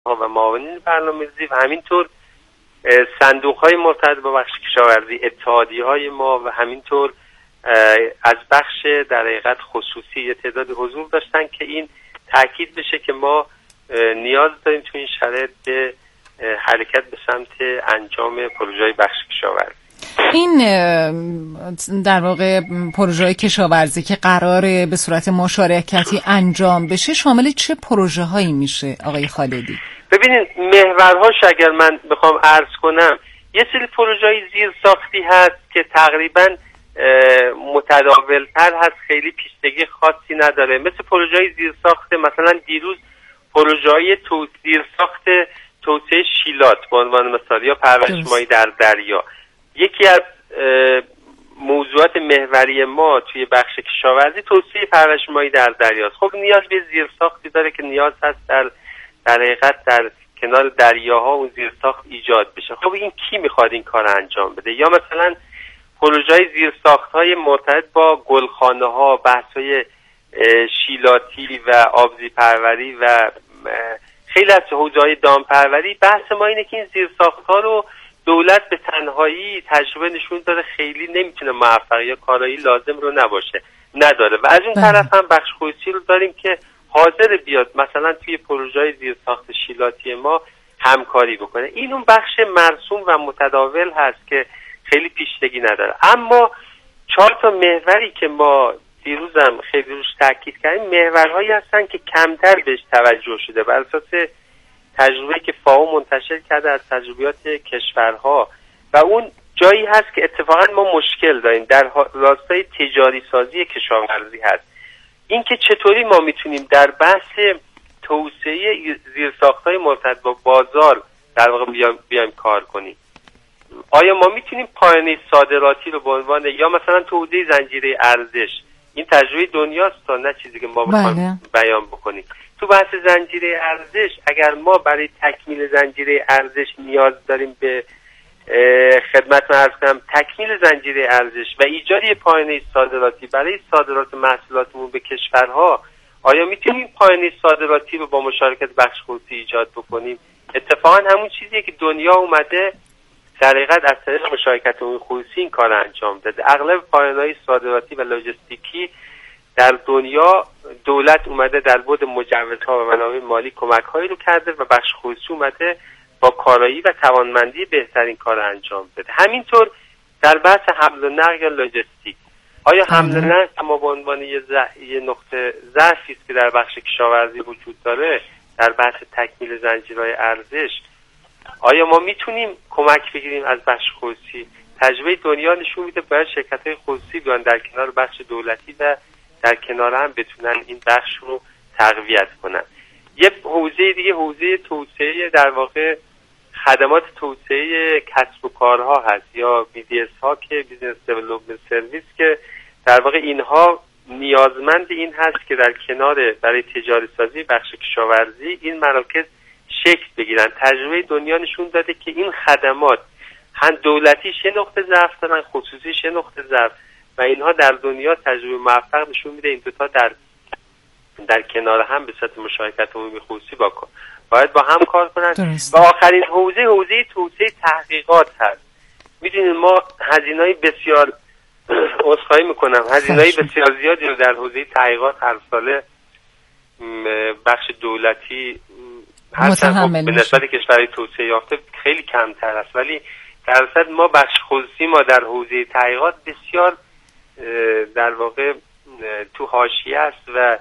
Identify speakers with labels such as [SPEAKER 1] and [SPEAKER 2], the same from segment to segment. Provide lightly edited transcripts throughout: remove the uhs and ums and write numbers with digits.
[SPEAKER 1] و معاونین برنامه‌ریزی و همینطور صندوق‌های مرتبط با بخش کشاورزی، اتحادیه‌های ما و همینطور از بخش در حقیقت خصوصی یه تعداد حضور داشتن که این تاکید بشه که ما نیاز داریم تو این شرایط به حرکت به سمت انجام پروژه‌های بخش کشاورزی.
[SPEAKER 2] این در واقع پروژه‌های کشاورزی که قراره به صورت مشارکتی انجام بشه شامل چه پروژه‌هایی میشه آقای خالدی؟
[SPEAKER 1] ببینید محورهاش اگر من بخوام عرض کنم، یه سری پروژه‌های زیرساختی هست که تقریباً متداول‌تر هست، خیلی پیچیدگی خاصی نداره، مثل پروژه‌های زیرساخت مثلا دیروز پروژه‌های زیرساخت توسعه شیلات به عنوان مثال یا پرورش ماهی در دریا. یکی از موضوعات محوری ما توی بخش کشاورزی توسعه پرورش ماهی در دریاست. خب نیاز به زیرساختی داره که نیاز هست در حقیقت در کنار دریاها اون زیرساخت ایجاد بشه. خب این کی میخواد این کار انجام بده؟ یا مثلا پروژه‌های زیرساخت‌های مرتبط با گلخانه‌ها، بحث‌های شیلاتی و آبزی پروری و خیلی از حوزه‌های دامپروری. بحث ما اینه که این زیرساخت‌ها رو دولت به تنهایی تجربه نشون داره خیلی نمیتونه موفق یا کارایی لازم رو نداره و از اون طرف هم بخش خصوصی رو داریم که حاضر بیاد مثلا توی پروژه‌های زیرساخت شیلاتی ما همکاری بکنه. این اون بخش مرسوم و متداول هست که خیلی پیچیدگی نداره. اما 4 تا محوری که ما دیروزم خیلی روش تاکید کردیم محورهایی هستن که کمتر بهش توجه شده بر اساس تجربه‌ای که فاو منتشر کرده از تجربیات کشورها و اون جایی هست که اتفاقا ما مشکل داریم در راستای تجاری سازی کشاورزی هست. این که چطوری ما میتونیم در بحث توسعه زیرساخت‌های مرتبط با بازار در واقع بیایم کار کنیم. آیا ما میتونیم پایانه صادراتی رو به عنوان یا مثلا تو حوزه زنجیره ارزش، این تجربه دنیاست تا نه چیزی که ما بخوایم بیان بکنیم. تو بحث زنجیره ارزش اگر ما برای تکمیل زنجیره ارزش نیاز داریم به خدمت عرض کنم تکمیل زنجیره ارزش و ایجاد پایانه صادراتی برای صادرات محصولاتمون به کشورها، آیا میتونیم پایانه صادراتی رو با مشارکت بخش خصوصی ایجاد بکنیم؟ اتفاقا همون چیزیه که دنیا اومده در حقیقت از طریق مشارکت خصوصی این کار انجام داده. اغلب پایانه‌های صادراتی و لوجستیکی در دنیا دولت اومده در بعد مجوزها و منابع مالی کمک‌هایی رو کرده و بخش خصوصی اومده با کارایی و توانمندی بهترین کار انجام بده. همینطور در بحث حمل و نقل یا لوجستیک، آیا حمل و نقل اما به عنوان یه نقطه ضعفی است که در بخش کشاورزی وجود داره در بحث تکمیل زنجیرهای ارزش، آیا ما میتونیم کمک بگیریم از بخش خصوصی؟ تجربه دنیا نشون میده باید شرکت‌های خصوصی بیان در کنار بخش دولتی و در کنار هم بتونن این بخش رو تقویت کنن. یه حوزه دیگه حوزه توسعه در واقع خدمات توسعه کسب و کارها هست یا BDS ها که بیزنس دیولپمنت سرویس که در واقع اینها نیازمند این هست که در کنار برای تجاری سازی بخش کشاورزی این مراکز شکل بگیرن. تجربه دنیا نشون داده که این خدمات هم دولتیش یه نقطه ضعف دارن، خصوصیش یه نقطه ضعف و اینها در دنیا تجربه موفق نشون میده این دوتا در کنار هم به صورت مشارکت عمومی خصوصی باید با هم کار کنن. و آخرین حوزه توسعه تحقیقات هست. میدونید ما هزینه‌های بسیار عذرخواهی میکنم هزینه‌های بسیار زیادی رو در حوزه تحقیقات هر ساله بخش دولتی هستن به نسبت کشورهای توسعه یافته خیلی کمتر است، ولی در اصل ما بخش خصوصی ما در حوزه تحقیقات بسیار در واقع تو حاشیه است و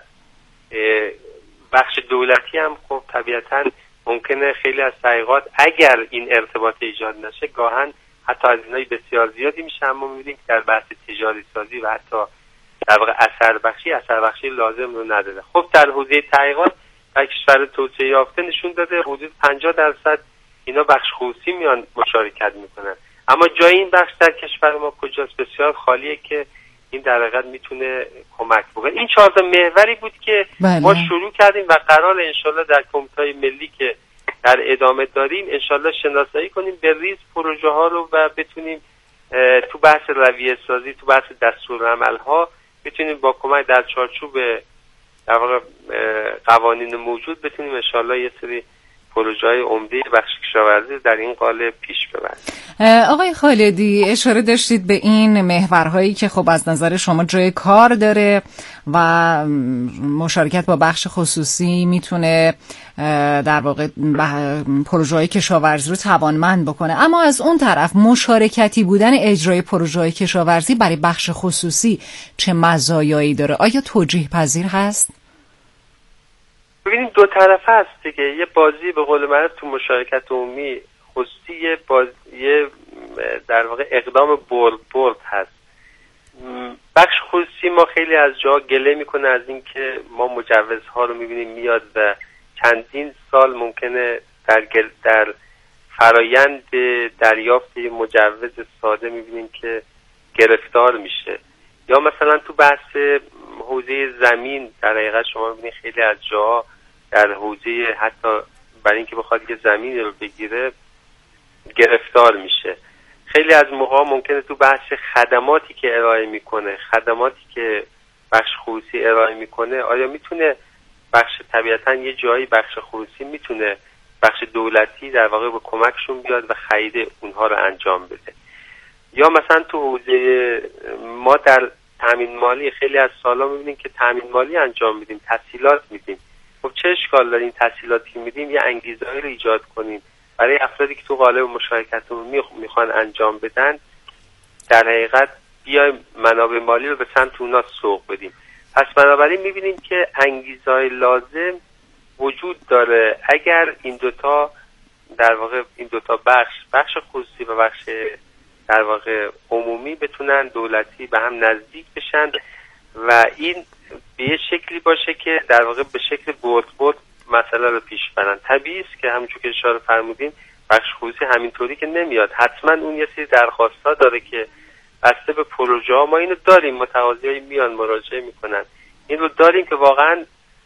[SPEAKER 1] بخش دولتی هم خب طبیعتاً ممکنه خیلی از تحقیقات اگر این ارتباط ایجاد نشه گاهن حتی از اینای بسیار زیادی میشه، اما میبینیم که در بحث تجاری سازی و حتی در واقع اثر بخشی لازم رو نداره. خب در حوزه تحقیقات در کشور توسعه یافته نشون داده حدود 50% اینا بخش خصوصی میان مشارکت میکنن، اما جای این بخش در کشور ما کجاست؟ بسیار خالیه که این در حقیقت میتونه کمک بکنه. این 4 تا محوری بود که ما شروع کردیم و قرار انشالله در کمیته ملی که در ادامه داریم انشالله شناسایی کنیم به ریز پروژه ها رو و بتونیم تو بحث رویه سازی، تو بحث دستورالعمل ها بتونیم با کمک در چارچوب در واقع قوانین موجود بتونیم انشالله یه سری پروژه‌های عمده بخش کشاورزی در این قالب پیش ببریم.
[SPEAKER 2] آقای خالدی اشاره داشتید به این محورهایی که خب از نظر شما جای کار داره و مشارکت با بخش خصوصی میتونه در واقع پروژه‌های کشاورزی رو توانمند بکنه، اما از اون طرف مشارکتی بودن اجرای پروژه‌های کشاورزی برای بخش خصوصی چه مزایایی داره؟ آیا توجیه پذیر هست؟
[SPEAKER 1] ببینید دو طرفه هست دیگه. یه بازی به قول معروف تو مشارکت عمومی خصوصی یه در واقع اقدام برد هست. بخش خصوصی ما خیلی از جا گله میکنه از این که ما مجوزها رو میبینیم میاد و چندین سال ممکنه در فرایند دریافت مجوز ساده میبینیم که گرفتار میشه. یا مثلا تو بحث حوزه زمین در حقیقت شما میبینید خیلی از جاها در حوزه حتی برای اینکه بخواد یه زمین رو بگیره گرفتار میشه. خیلی از موقع ممکنه تو بحث خدماتی که ارائه میکنه، خدماتی که بخش خصوصی ارائه میکنه، آیا میتونه بخش طبیعتا یه جایی بخش خصوصی میتونه بخش دولتی در واقع به کمکشون بیاد و خرید اونها رو انجام بده. یا مثلا تو حوزه ما در تامین مالی خیلی از سالا میبینیم که تامین مالی انجام میدیم، تسهیلات میدیم. خب چه اشکال داره این تسهیلاتی میدیم یه انگیزه‌ای رو ایجاد کنیم برای افرادی که تو قالب مشارکت عمومی میخوان انجام بدن، در حقیقت بیایم منابع مالی رو به سمت اونا سوق بدیم. پس بنابراین میبینیم که انگیزه‌های لازم وجود داره اگر این دوتا در واقع این دوتا بخش خصوصی و بخش در واقع عمومی بتونن دولتی به هم نزدیک بشن و این به یه شکلی باشه که در واقع به شکل برد مسئله رو پیش برن. طبیعی است که همونجور که اشاره فرمودین بخش خصوصی همینطوری که نمیاد، حتما اون یه سری درخواستا داره که بسته به پروژه ها ما اینو داریم، متقاضیای میان مراجعه میکنن، این رو داریم که واقعا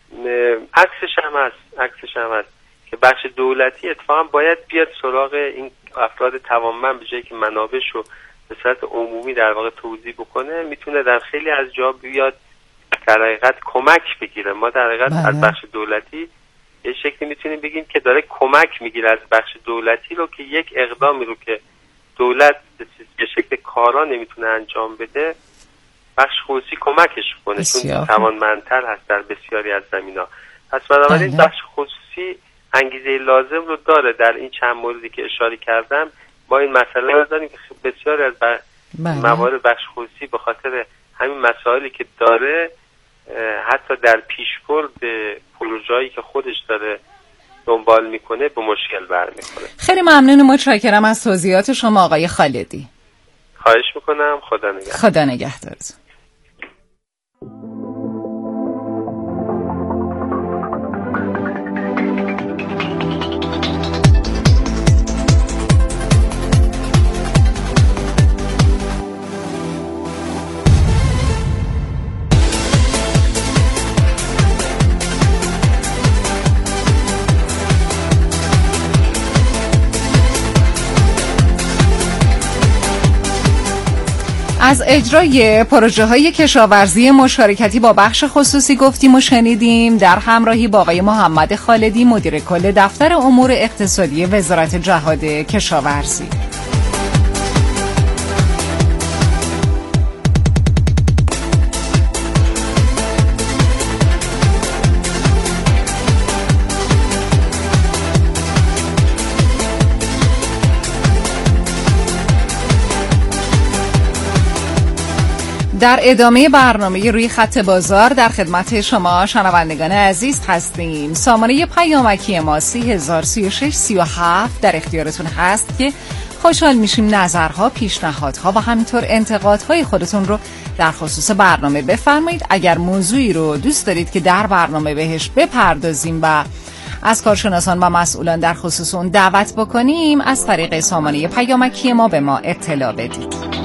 [SPEAKER 1] عکسش هم هست که بخش دولتی اتفاقا باید بیاد سراغ این افراد توانمند به جایی که منابعش رو به صورت عمومی در واقع توزیع بکنه، میتونه در خیلی از جا بیاد در حقیقت کمک بگیره. ما در حقیقت از بخش دولتی یه شکلی میتونیم بگیم که داره کمک میگیره از بخش دولتی رو که یک اقدامی رو که دولت به شکل کارا نمیتونه انجام بده بخش خصوصی کمکش کنه، چون توانمندتر هست در بسیاری از زمینا. پس بنابراین بخش خصوصی انگیزه لازم رو داره. در این چند موردی که اشاره کردم ما این مسئله رو داریم که بسیاری از موارد بخش خصوصی به خاطر همین مسائلی که داره حتی در پیشبرد پروژه‌ای که خودش داره دنبال میکنه به مشکل برمیخوره.
[SPEAKER 2] خیلی ممنون و متشکرم از توضیحات شما آقای خالدی.
[SPEAKER 1] خواهش میکنم.
[SPEAKER 2] خدا نگهدارتون. از اجرای پروژه‌های کشاورزی مشارکتی با بخش خصوصی گفتیم و شنیدیم در همراهی با آقای محمد خالدی مدیر کل دفتر امور اقتصادی وزارت جهاد کشاورزی. در ادامه برنامه روی خط بازار در خدمت شما شنوندگان عزیز هستیم. سامانه پیامکی ما 303637 در اختیارتون هست که خوشحال میشیم نظرها، پیشنهادها و همینطور انتقادهای خودتون رو در خصوص برنامه بفرمایید. اگر موضوعی رو دوست دارید که در برنامه بهش بپردازیم و از کارشناسان و مسئولان در خصوص اون دعوت بکنیم، از طریق سامانه پیامکی ما به ما اطلاع بدید.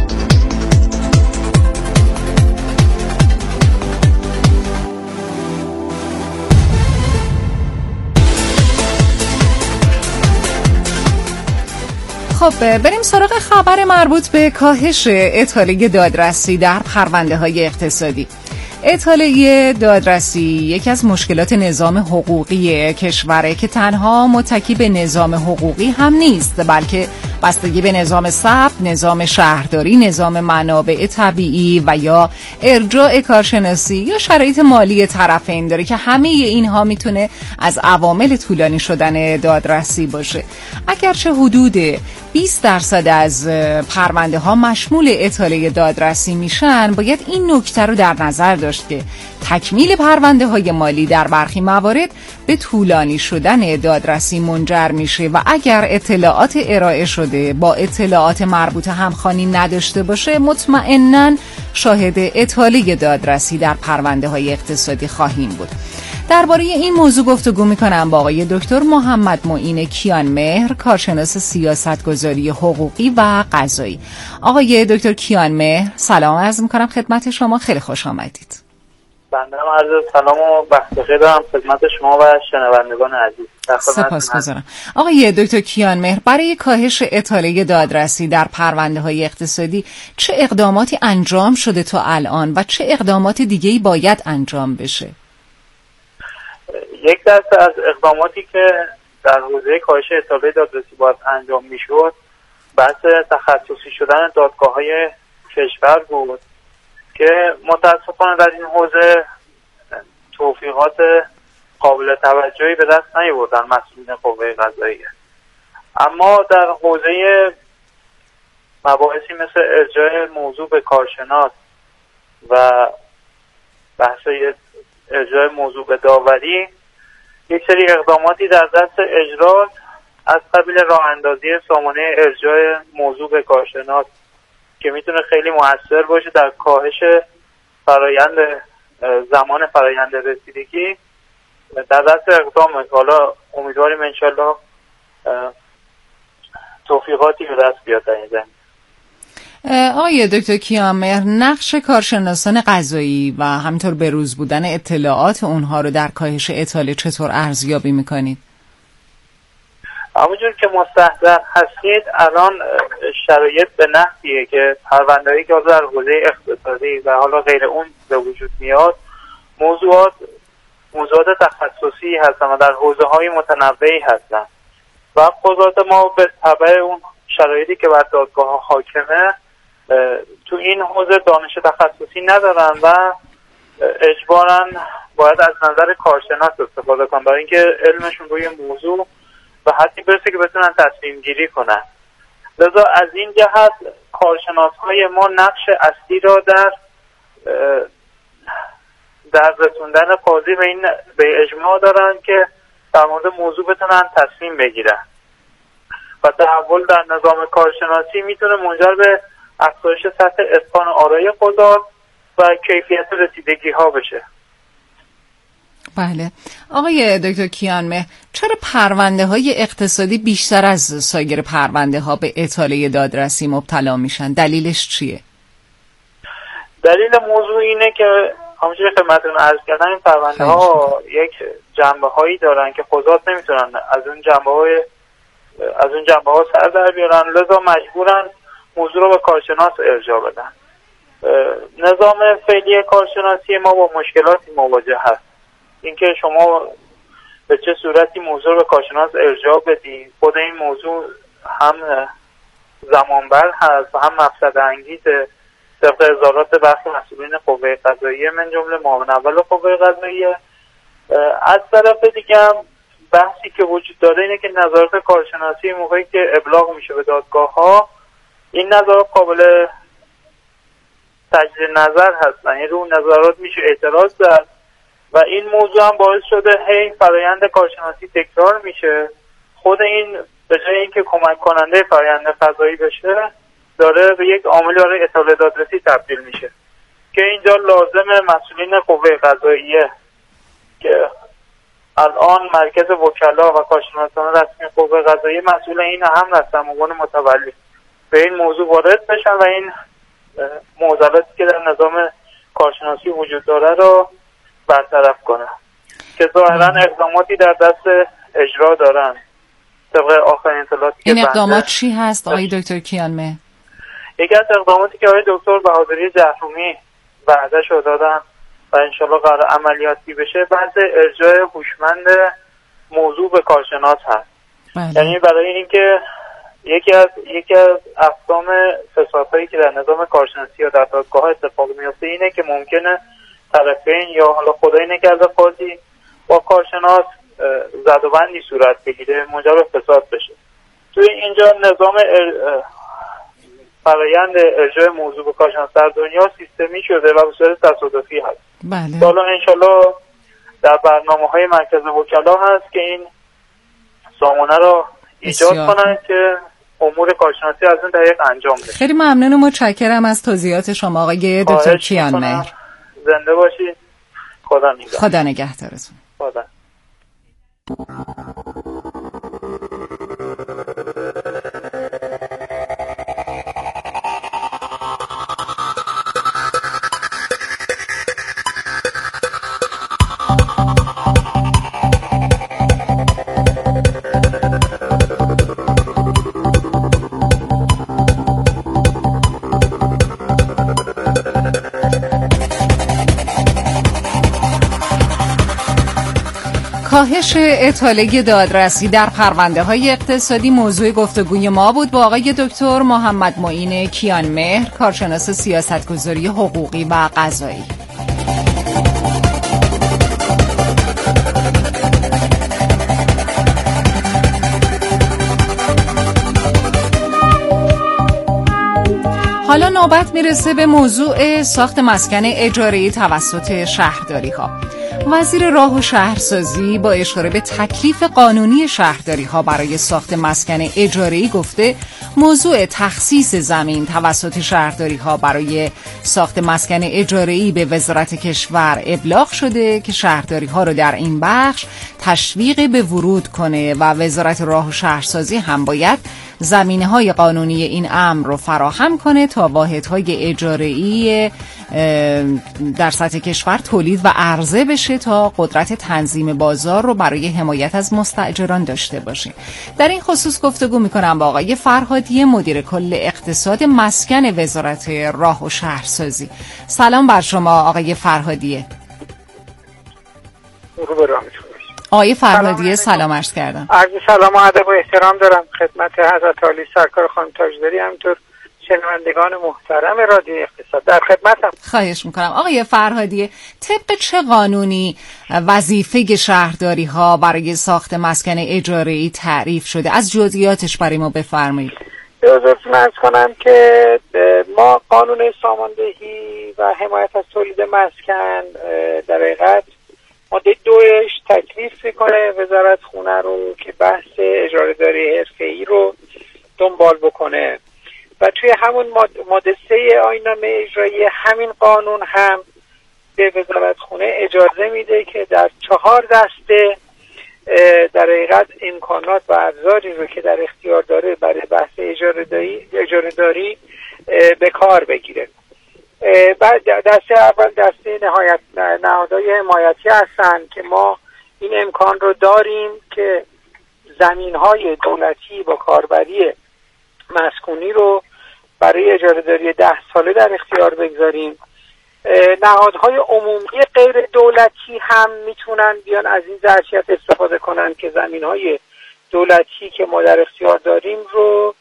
[SPEAKER 2] خب بریم سراغ خبر مربوط به کاهش اطاله دادرسی در پرونده های اقتصادی. اطاله دادرسی یکی از مشکلات نظام حقوقی کشوره که تنها متکی به نظام حقوقی هم نیست، بلکه بستگی به نظام ثبت، نظام شهرداری، نظام منابع طبیعی و یا ارجاع کارشناسی یا شرایط مالی طرفین داره که همه اینها میتونه از عوامل طولانی شدن دادرسی باشه. اگرچه حدود 20% از پرونده ها مشمول اطاله دادرسی میشن، باید این نکته رو در نظر داشت که تکمیل پرونده های مالی در برخی موارد به طولانی شدن دادرسی منجر میشه و اگر اطلاعات ارائه شده با اطلاعات مربوطه همخوانی نداشته باشه، مطمئناً شاهد اطاله دادرسی در پرونده های اقتصادی خواهیم بود. درباره این موضوع گفتگو میکنم با آقای دکتر محمد معین کیانمهر، کارشناس سیاستگذاری حقوقی و قضایی. آقای دکتر کیانمهر، سلام عرض میکنم خدمت شما، خیلی خوش آمدید.
[SPEAKER 3] بنده هم عرض سلام و وقت بخیر دارم خدمت شما و شنوندگان عزیز.
[SPEAKER 2] سپاسگزارم. آقای دکتر کیانمهر، برای کاهش اطاله دادرسی در پرونده های اقتصادی چه اقداماتی انجام شده تا الان و چه اقدامات دیگه‌ای باید انجام بشه؟
[SPEAKER 3] یک دسته از اقداماتی که در حوزه کاهش اطاله دادرسی باید انجام میشد، بحث تخصصی شدن دادگاه‌های کشور بود که متاسفانه در این حوزه توفیقات قابل توجهی به دست نیاوردن مسئولین قوه قضاییه. اما در حوزه مباحثی مثل ارجاع موضوع به کارشناس و بحث ارجاع موضوع به داوری، یک سری اقداماتی در دست اجرا از قبیل راه اندازی سامانه ارجاع موضوع به کارشناس که میتونه خیلی مؤثر باشه در کاهش زمان فرایند رسیدگی، در دست اقدام. حالا امیدواریم انشالله توفیقاتی به دست بیاد در این زمینه.
[SPEAKER 2] آقای دکتر کیانمهر، نقش کارشناسان قضایی و همینطور بروز بودن اطلاعات اونها رو در کاهش اطاله چطور ارزیابی میکنید؟
[SPEAKER 3] همونجور که مستحضر هستید، الان شرایط به نحویه که پرونده‌ای که در حوزه اقتصادی و حالا غیر اون به وجود میاد، موضوعات تخصصی هستن و در حوزه‌های متنوعی هستن و قضات ما به تبع اون شرایطی که بر دادگاه حاکمه تو این حوزه دانش تخصصی ندارن و اجباراً باید از نظر کارشناس استفاده کنن برای اینکه علمشون روی موضوع و حتی برسه که بتونن تصمیم گیری کنن. لذا از این جهت کارشناس‌های ما نقش اصلی را در رسوندن قاضی به اجماع دارن که در مورد موضوع بتونن تصمیم بگیرن و تحول در نظام کارشناسی میتونه منجر به افزایش سطح اتقان آرای قضات و کیفیت رسیدگی ها بشه.
[SPEAKER 2] بله. آقای دکتر کیانمهر، چرا پرونده های اقتصادی بیشتر از سایر پرونده ها به اطاله دادرسی مبتلا میشن؟ دلیلش چیه؟
[SPEAKER 3] دلیل موضوع اینه که همونجوری که خدمتتون عرض کردم، این پرونده ها یک جنبه هایی دارن که قضات نمیتونن از اون جنبه ها سر در بیارن، لذا مجبورن موضوع رو به کارشناس ارجاع بدن. نظام فعلی کارشناسی ما با مشکلاتی مواجه هست. اینکه شما به چه صورتی موضوع رو به کارشناس ارجاع بدید، خود این موضوع هم زمانبر هست و هم مفسده انگیزه طبق اظهارات برخی مسئولین قوه قضاییه من جمله معاون اول قوه قضاییه. از طرف دیگه هم بحثی که وجود داره اینه که نظارت کارشناسی موقعی که ابلاغ میشه به دادگاه ها، این نظارات قابل تجدید نظر هستن، یعنی رو نظارات میشه اعتراض زد و این موضوع هم باعث شده هی فرایند کارشناسی تکرار میشه. خود این به جای اینکه کمک کننده فرایند قضایی بشه، داره به یک عامل برای اطاله دادرسی تبدیل میشه که اینجا لازم مسئولین قوه قضاییه که الان مرکز وکلا و کارشناسان رسمی قوه قضاییه مسئول این هم هستن، عنوان متولی به این موضوع وارد بشن و این معضلاتی که در نظام کارشناسی وجود داره رو برطرف کنن که ظاهرا اقداماتی در دست اجرا دارن. طبق آخرین اطلاعاتی که
[SPEAKER 2] این اقدامات چی هست آقای دکتر کیانمهر؟
[SPEAKER 3] یکی از اقداماتی که آقای دکتر بهادری جهرومی وعده‌شو دادن و انشالله قرار عملیاتی بشه، بحث ارجاع هوشمند موضوع به کارشناس هست. یعنی برای اینکه یکی از اقسام فسادهایی که در نظام کارشناسی یا در دادگاه اتفاق میفته اینه که ممکنه طرفین یا حالا خدای نکرده قاضی با کارشناس زد و بندی صورت بگیره، منجر به فساد بشه. توی اینجا نظام فرآیند ارجاع موضوع به کارشناس در دنیا سیستمی شده و به صورت تصادفی هست.
[SPEAKER 2] بله.
[SPEAKER 3] حالا انشالله در برنامه‌های مرکز وکلا هست که این سامانه رو ایجاد کنن که امور کارشناسی از این طریق انجام بشه.
[SPEAKER 2] خیلی ممنون و متشکرم از توضیحات شما آقای دکتر کیانمهر.
[SPEAKER 3] زنده باشید.
[SPEAKER 2] خدا نگهدارتون.
[SPEAKER 3] خدا.
[SPEAKER 2] کاهش اطاله دادرسی در پرونده‌های اقتصادی موضوع گفتگوی ما بود با آقای دکتر محمد معین کیانمهر، کارشناس سیاستگذاری حقوقی و قضایی. حالا نوبت میرسه به موضوع ساخت مسکن اجاره‌ای توسط شهرداری‌ها. وزیر راه و شهرسازی با اشاره به تکلیف قانونی شهرداری‌ها برای ساخت مسکن اجاره‌ای گفته موضوع تخصیص زمین توسط شهرداری‌ها برای ساخت مسکن اجاره‌ای به وزارت کشور ابلاغ شده که شهرداری‌ها رو در این بخش تشویق به ورود کنه و وزارت راه و شهرسازی هم باید زمینه‌های قانونی این امر رو فراهم کنه تا واحدهای اجاره‌ای در سطح کشور تولید و عرضه بشه تا قدرت تنظیم بازار رو برای حمایت از مستاجران داشته باشه. در این خصوص گفتگو می‌کنم با آقای فرهادی، مدیر کل اقتصاد مسکن وزارت راه و شهرسازی. سلام بر شما آقای فرهادی. آقای فرهادی سلام عرض کردم.
[SPEAKER 4] عرض سلام و ادب و احترام دارم خدمت حضرت عالی سرکار خانم تاجداری، همینطور شنوندگان محترم رادیو اقتصاد. در خدمتم.
[SPEAKER 2] خواهش میکنم. آقای فرهادی، طبق چه قانونی وظیفه شهرداری ها برای ساخت مسکن اجاره‌ای تعریف شده؟ از جزئیاتش برای ما بفرمایید.
[SPEAKER 4] به حضورتون عرض کنم که ما قانون ساماندهی و حمایت از تولید مسکن در حقیقت ماده 2 تکلیف میکنه وزارت خونه رو که بحث اجاره‌داری حرفه‌ای رو دنبال بکنه و توی همون ماده 3 آیین‌نامه اجرایی همین قانون هم به وزارت خونه اجازه میده که در 4 دسته در حقیقت امکانات و ابزاری رو که در اختیار داره برای بحث اجاره‌داری به کار بگیره. بعد دسته اول دسته نهادهای حمایتی هستن که ما این امکان رو داریم که زمین‌های دولتی با کاربری مسکونی رو برای اجاره‌داری 10 ساله در اختیار بگذاریم. نهادهای عمومی غیر دولتی هم میتونن بیان از این ظرفیت استفاده کنن که زمین‌های دولتی که ما در اختیار داریم رو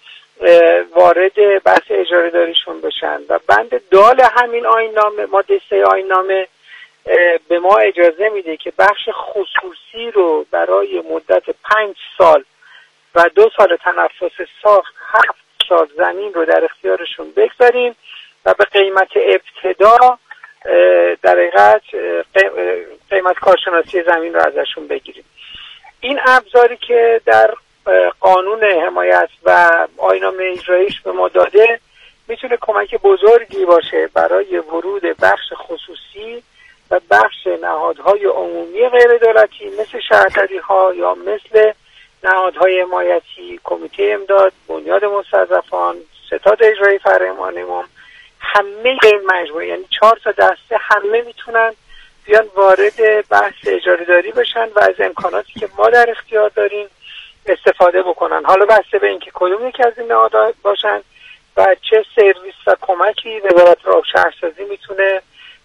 [SPEAKER 4] وارد بحث اجاره داریشون بشن و بند دال همین آیین‌نامه ماده 3 آیین‌نامه به ما اجازه میده که بخش خصوصی رو برای مدت 5 سال و 2 سال تنفس ساخت 7 سال زمین رو در اختیارشون بگذاریم و به قیمت ابتدا در حقیقت قیمت کارشناسی زمین رو ازشون بگیریم. این ابزاری که در قانون حمایت و آیین‌نامه اجراییش به ما داده میتونه کمک بزرگی باشه برای ورود بخش خصوصی و بخش نهادهای عمومی غیر دولتی مثل شهرداری‌ها یا مثل نهادهای حمایتی، کمیته امداد، بنیاد مستضعفان، ستاد اجرایی فرمان امام، همه این مجموعه یعنی 4 تا دسته همه میتونن بیان وارد بحث اجاره داری بشن و از امکاناتی که ما در اختیار داریم استفاده بکنن. حالا بسته به اینکه کدوم یکی از این نهادها باشن و چه سرویس و کمکی وزارت راه و شهرسازی میتونه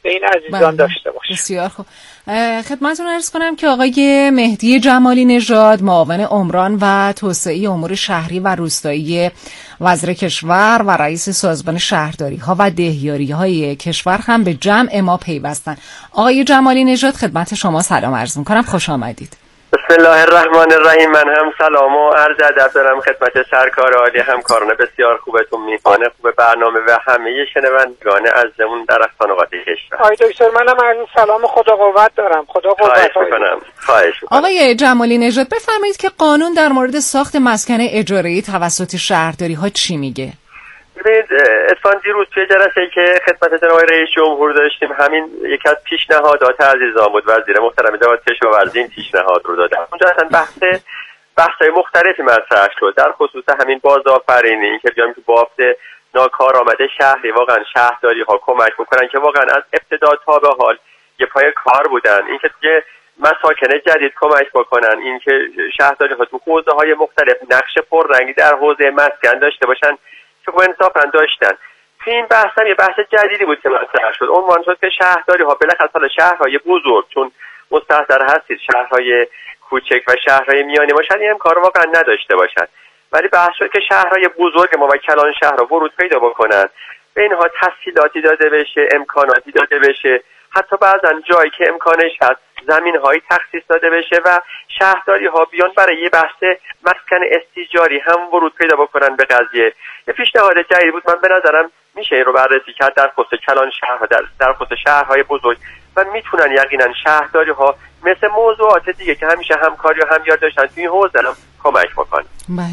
[SPEAKER 4] به این عزیزان داشته باشه.
[SPEAKER 2] بسیار خوب. خدمتتون عرض کنم که آقای مهدی جمالی نژاد، معاون عمران و توسعه امور شهری و روستایی وزیر کشور و رئیس سازمان شهرداری ها و دهیاری های کشور هم به جمع ما پیوستن. آقای جمالی نژاد، خدمت شما سلام عرض می‌کنم، خوش آمدید.
[SPEAKER 5] بسم الله الرحمن الرحیم. من هم سلام و عرض ادب دارم خدمت سرکار عالی، همکاران بسیار خوبتون، میهمان خوب برنامه و همه شنوندگان عزیزمون در خانواده کشور.
[SPEAKER 4] آقای دکتر، منم عرض سلام خدا قوت دارم. خدا قوت.
[SPEAKER 5] خواهش می‌کنم.
[SPEAKER 2] آقای جمالی نژاد، بفرمایید که قانون در مورد ساخت مسکن اجاره‌ای توسط شهرداری ها چی میگه؟
[SPEAKER 5] ببینید، اتفاقاً دیروز توی جلسه‌ای که خدمت جناب رئیس جمهور داشتیم، همین یکی از پیشنهادات عزیزان بود، وزیر محترم دولت کشاورزی این پیشنهاد رو داد. اونجا اصلا بحث‌های مختلفی مطرح شد در خصوص همین بازآفرینی، این که بیایم تو بافت ناکارآمد شهری واقعا شهرداری‌ها کمک بکنن که واقعا از ابتدا تا به حال یه پای کار بودن، این که یه مساکن جدید کمک بکنن، این که شهرداری‌ها تو حوزه‌های مختلف نقش پررنگی در حوزه مسکن داشته باشن که خب انصافاً داشتن. تو این بحث هم یه بحث جدیدی بود که مطرح شد. عنوان شد که شهرداری‌ها بالاخره شهرهای بزرگ، چون مستحضر هستید شهرهای کوچک و شهرهای میانی باشن، این امکان واقعا نداشته باشن. ولی بحث شد که شهرهای بزرگ ما و کلان شهرها ورود پیدا بکنن، به اینها تسهیلاتی داده بشه، امکاناتی داده بشه، حتی بعضا جایی که امکانش هست زمین‌های تخصیص داده بشه و شهرداری‌ها بیان برای یه بحث مسکن استیجاری هم ورود پیدا بکنن به قضیه. یه پیشنهاد جدید بود. من به نظرم میشه این رو بررسی کرد در خصوص کلان شهرها، در خصوص شهرهای بزرگ، و میتونن یقینا شهرداری‌ها مثل موضوعات دیگه که همیشه همکاری و همیاری داشتن توی این حوزه هم کمک بکنن.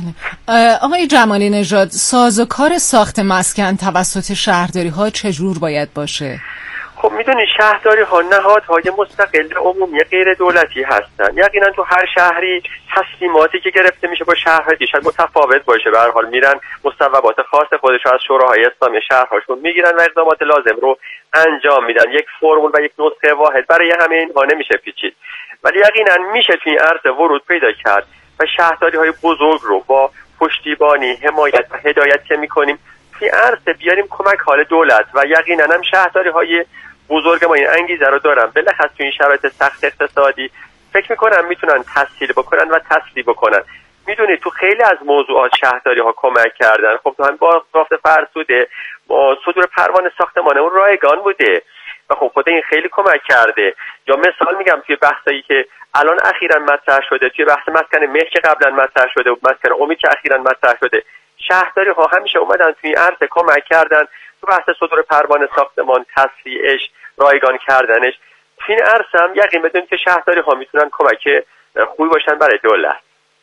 [SPEAKER 2] بله. آقای جمالی نژاد، سازوکار ساخت مسکن توسط شهرداری‌ها چجور باید باشه؟
[SPEAKER 5] خب میدونی شهرداری‌ها نهادهای مستقل عمومی غیر دولتی هستن. یقینا تو هر شهری تصمیماتی که گرفته میشه با شهرهای دیگه شاید متفاوت باشه. به هر حال میرن مصوبات خاص خودش از شوراهای اسلامی شهرهاشون میگیرن و اقدامات لازم رو انجام میدن. یک فرمول و یک نسخه واحد برای همه اینها نمیشه پیچید، ولی یقینا میشه توی این عرصه ورود پیدا کرد و شهرداری‌های بزرگ رو با پشتیبانی، حمایت و هدایت که میکنیم توی عرصه بیاریم کمک حال دولت، و یقینا هم شهرداری‌های بزرگ ما این انگیزه رو دارن. بالاخره تو این شرایط سخت اقتصادی فکر میکنم میتونن تسهیل بکنن و تسریع بکنن. میدونید تو خیلی از موضوعات شهرداری‌ها کمک کردن. خب تو همین بازیافت فرسوده با صدور پروانه ساختمانمون رایگان بوده و خب خود این خیلی کمک کرده. یا مثال میگم توی بحثایی که الان اخیراً مطرح شده، توی بحث مسکن مهر که قبلا مطرح شده و مسکن امید که اخیراً مطرح شده، شهرداری‌ها همیشه اومدن توی این عرصه کمک کردن تو بحث صدور پروانه ساختمان، تسریعش، رایگان کردنش. تو این عرصه هم یقین بدونید که شهرداری‌ها میتونن کمک خوبی باشن برای دولت.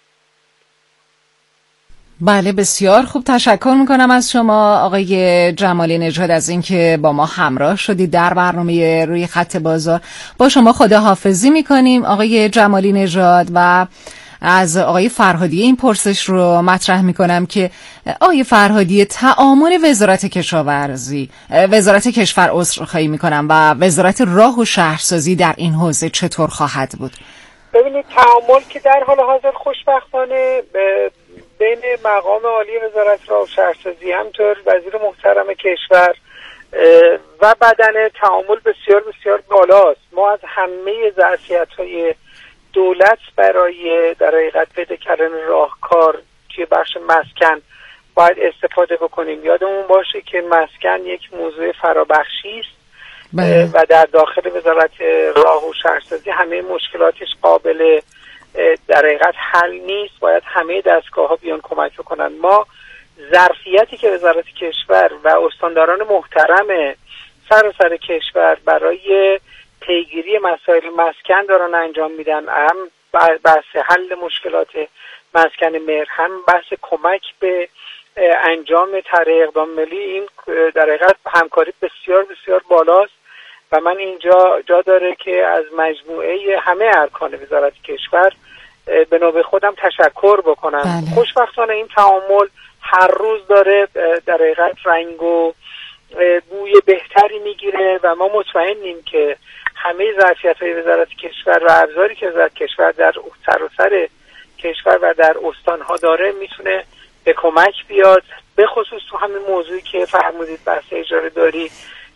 [SPEAKER 2] بله، بسیار خوب. تشکر میکنم از شما آقای جمالی نژاد از اینکه با ما همراه شدید در برنامه روی خط بازار. با شما خداحافظی میکنیم آقای جمالی نژاد، و از آقای فرهادی این پرسش رو مطرح میکنم که آقای فرهادی، تعامل وزارت کشاورزی، وزارت کشور عذرخواهی میکنم، و وزارت راه و شهرسازی در این حوزه چطور خواهد بود؟
[SPEAKER 4] ببینید، تعامل که در حال حاضر خوشبختانه بین مقام عالی وزارت راه و شهرسازی، همطور وزیر محترم کشور و بدن تعامل بسیار بسیار بالاست. ما از همه ظرفیت‌های دولت برای در حقیقت پیدا کردن راهکار توی بخش مسکن باید استفاده بکنیم. یادمون باشه که مسکن یک موضوع فرابخشی است و در داخل وزارت راه و شهرسازی همه مشکلاتش قابل در حقیقت حل نیست. باید همه دستگاه‌ها بیان کمک بکنن. ما ظرفیتی که وزارت کشور و استانداران محترم سراسر کشور برای پیگیری مسائل مسکن دارن انجام میدن، هم بحث حل مشکلات مسکن مهر، هم بحث کمک به انجام طرح اقدام ملی، این در حقیقت همکاری بسیار بسیار بالاست و من اینجا جا داره که از مجموعه همه ارکان وزارت کشور به نوبه خودم تشکر بکنم.
[SPEAKER 2] بله.
[SPEAKER 4] خوشبختانه این تعامل هر روز داره در حقیقت رنگ و بوی بهتری میگیره و ما مطمئنیم که همه ظرفیت‌های وزارت کشور و ابزاری که وزارت کشور در سراسر کشور و در استان‌ها داره میتونه به کمک بیاد، به خصوص تو همین موضوعی که فرمودید بحث اجاره داری.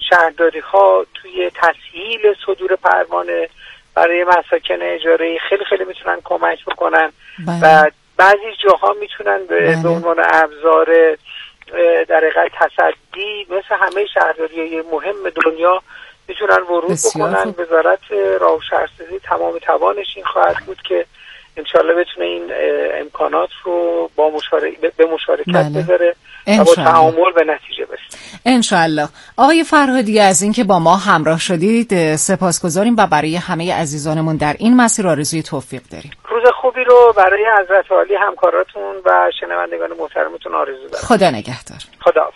[SPEAKER 4] شهرداری ها توی تسهیل صدور پروانه برای مساکن اجاره‌ای خیلی خیلی میتونن کمک بکنن و بعضی جاها میتونن به عنوان ابزار در حقیقت تصدی مثل همه شهرداری‌های مهم دنیا میتونن ورود بکنن. وزارت راه و شهرسازی تمام توانش این خواهد بود که انشالله بتونه این امکانات رو به مشارکت بذاره و با تعامل به نتیجه برسه
[SPEAKER 2] انشالله. آقای فرهادی از اینکه با ما همراه شدید سپاسگزاریم و برای همه عزیزانمون در این مسیر آرزوی توفیق داریم.
[SPEAKER 4] روز خوبی رو برای حضرت عالی همکاراتون و شنوندگان محترمتون آرزو دارم.
[SPEAKER 2] خدا نگهدار.
[SPEAKER 4] خداحافظ.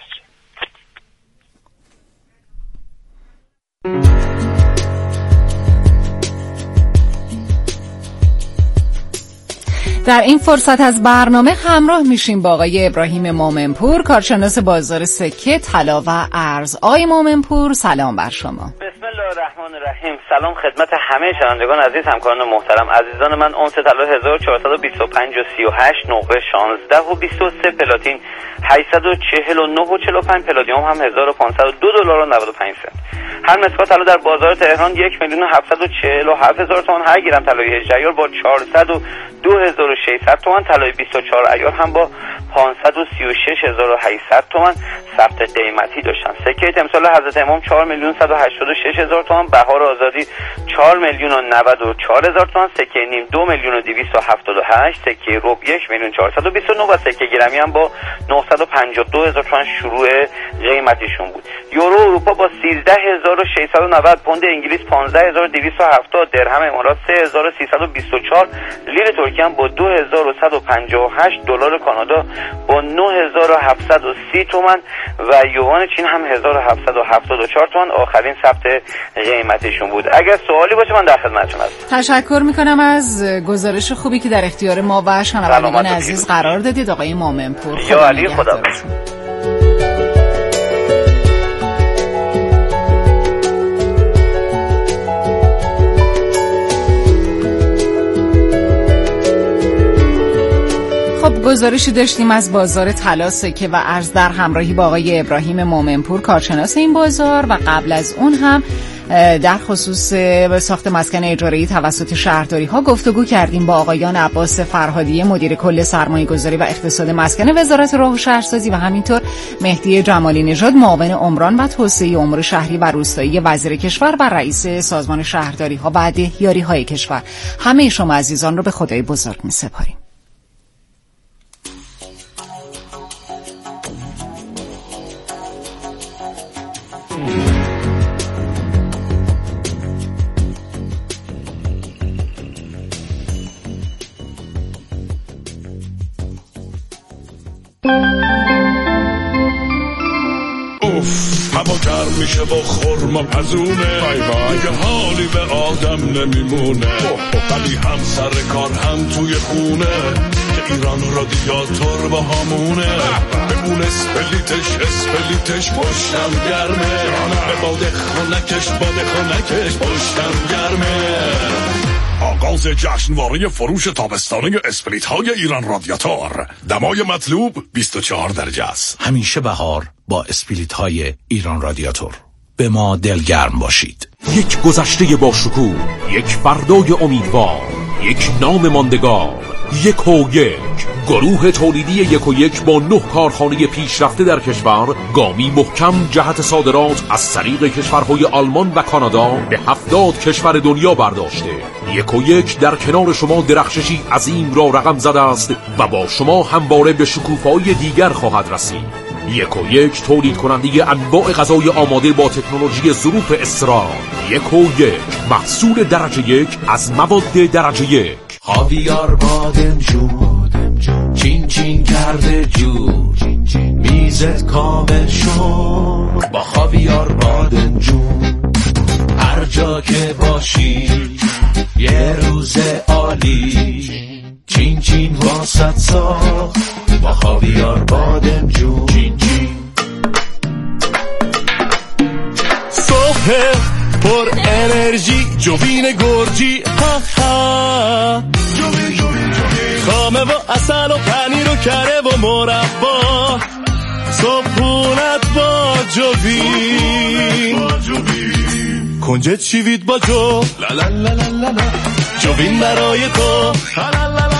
[SPEAKER 2] در این فرصت از برنامه همراه میشیم با آقای ابراهیم مومنپور، کارشناس بازار سکه، طلا و ارز. آقای مومنپور سلام بر شما.
[SPEAKER 6] بسم الله الرحمن الرحیم. سلام خدمت همه شنوندگان عزیز، همکاران محترم. عزیزان من، اونس طلا 1425 و 38 نقره 16 و 23 پلاتین 849 و 45 پلادیوم هم 1502 دلار و 95 سنت. هر مسکا طلا در بازار تهران 1,747,000 تومان، هر گرم طلای 18 عیار با 402,600 تومان، طلای 24 عیار هم با 536,800 تومان ثبت قیمتی داشتن. سکه تمثال حضرت امام 4,186,000 تومان، بهار آزادی 4,094,000 تومان، سکه نیم 2,278,000، سکه ربع 1,429,000 و سکه گرمی هم با 952,000 تومان شروع قیمتیشون بود. یورو اروپا با 13,690، پوند انگلیس 15,270، درهم امارات 3,324، لیر ترکیه هم با 2,158، دلار کانادا با 9,730 تومان و یوان چین هم 1,774 تومان آخرین ثبت قیمتشون بود. اگر سوالی باشه من در خدمتتون هستم.
[SPEAKER 2] تشکر میکنم از گزارش خوبی که در اختیار ما و شنوندگان عزیز قرار دادید آقای مومنپور.
[SPEAKER 6] یا علی، خدا
[SPEAKER 2] گزارشی داشتیم از بازار طلا، سکه و ارز در همراهی با آقای ابراهیم مومنپور، کارشناس این بازار، و قبل از اون هم در خصوص ساخت مسکن اجاره‌ای توسط شهرداری ها گفتگو کردیم با آقایان عباس فرهادی، مدیر کل سرمایه‌گذاری و اقتصاد مسکن وزارت راه و شهرسازی، و همینطور مهدی جمالی نژاد، معاون عمران و توسعه امور شهری و روستایی وزیر کشور و رئیس سازمان شهرداری ها و دهیاری های کشور. همه شما عزیزان رو به خدای بزرگ می‌سپاریم.
[SPEAKER 7] هوا گرم میشه با خورما پزونه، دیگه حالی به آدم نمیمونه، ولی هم سر کار هم توی خونه که ایران رادیاتور با همونه. بمون اسپلیتش پشتم گرمه، به باد خونکش پشتم گرمه. آغاز جشنواره فروش تابستانه اسپریت های ایران رادیاتور. دمای مطلوب 24 درجه است.
[SPEAKER 8] همیشه بهار با اسپریت های ایران رادیاتور. به ما دلگرم باشید. یک گذشته با شکوه، یک فردای امیدوار، یک نام ماندگار، یک و یک. گروه تولیدی یک و یک با 9 کارخانه پیشرفته در کشور، گامی محکم جهت صادرات از طریق کشورهای آلمان و کانادا به 70 کشور دنیا برداشته. یک و یک در کنار شما درخششی عظیم را رقم زده است و با شما همواره به شکوفه‌های دیگر خواهد رسید. یک و یک تولید کننده انواع غذای آماده با تکنولوژی ظروف اسرار. یک و یک محصول درجه یک از مواد درجه یک.
[SPEAKER 9] خاویار بادمجون چین چین کرده جور، میزت کامل شد با خاویار بادمجون. هر جا که باشی یه روز عالی، چین چین واسط ساخت با خاویار بادمجون. چین چین صبح پر انرژی، جوین گرجی، ها ها، خامه و اصل و پنیر و کره و مربا، صبحونت با جوین. کنجد شیوید با جو لا لا لا لا لا، جوین برای تو لا لا لا